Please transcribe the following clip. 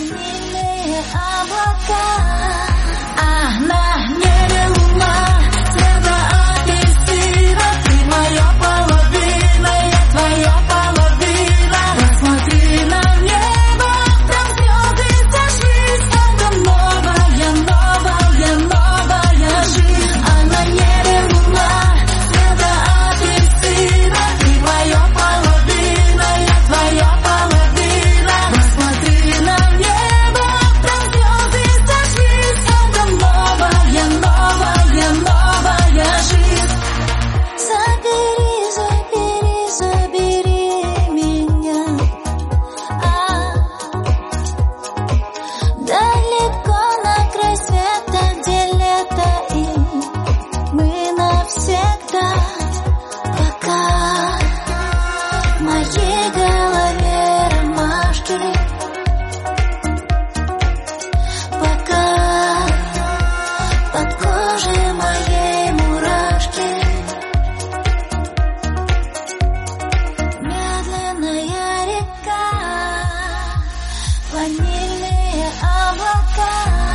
ванильные облака, а на небе луна цвета апельсина. Ты моя половина, я твоя половина. Посмотри на небо, там звезды сошлись. Это новая, новая, новая жизнь. А на небе луна цвета апельсина. Ты моя половина, я твоя половина. Посмотри на небо, там звезды сошлись. Это новая, новая, новая жизнь. Забери, забери, забери меня далеко на край света, где лето, и мы навсегда. Пока в моей голове ромашки, пока под кожей моей мурашки. Медленная река, ванильные облака.